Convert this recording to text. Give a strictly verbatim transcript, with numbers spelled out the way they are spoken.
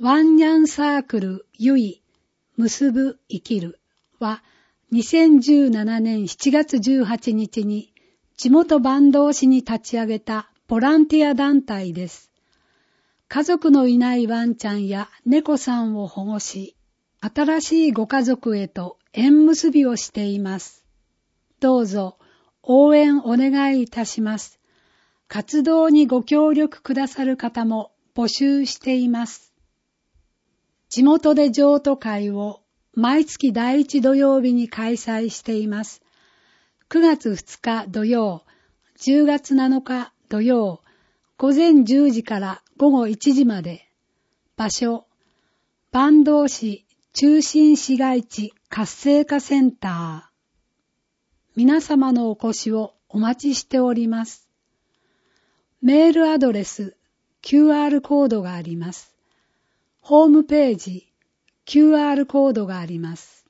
ワンニャンサークルゆい結ぶ生きるはにせんじゅうななねんしちがつじゅうはちにちに地元坂東市に立ち上げたボランティア団体です。家族のいないワンちゃんや猫さんを保護し、新しいご家族へと縁結びをしています。どうぞ応援お願いいたします。活動にご協力くださる方も募集しています。地元で譲渡会を毎月だいいち土曜日に開催しています。くがつふつか土曜、じゅうがつなのか土曜、ごぜんじゅうじからごごいちじまで。場所、坂東市中心市街地活性化センター。皆様のお越しをお待ちしております。メールアドレス、キューアール コードがあります。ホームページ、キューアール コードがあります。